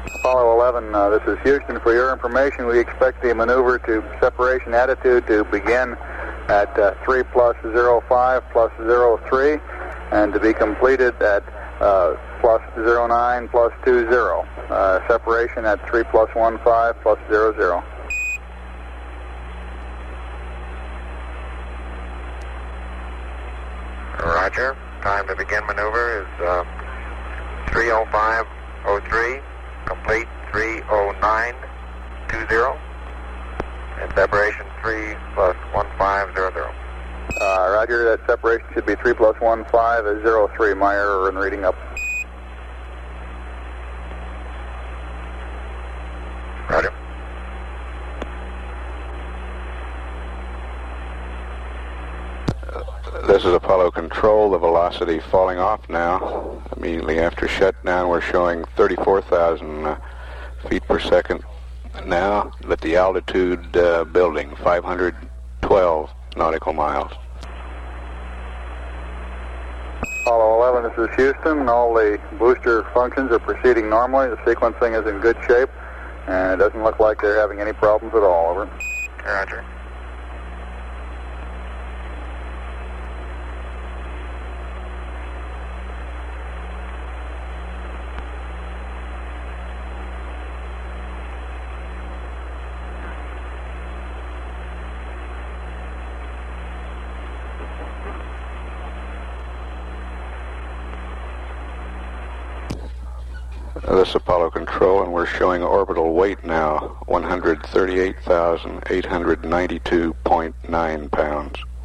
Apollo 11, this is Houston. For your information, we expect the maneuver to separation attitude to begin at 3 plus 05 plus 03 and to be completed at plus 09 plus 20. Separation at 3 plus 15 plus 00. Roger. Time to begin maneuver is 3:05:03. Complete 3:09:20. And separation 3 plus 1500. Roger, that separation should be 3 plus 15:03. My error in reading up. Roger. This is Apollo Control. The velocity falling off now. Immediately after shutdown, we're showing 34,000 feet per second now, but the altitude building 512 nautical miles. Apollo 11, this is Houston. All the booster functions are proceeding normally. The sequencing is in good shape, and it doesn't look like they're having any problems at all. Over. Roger. This is Apollo Control, and we're showing orbital weight now, 138,892.9 pounds.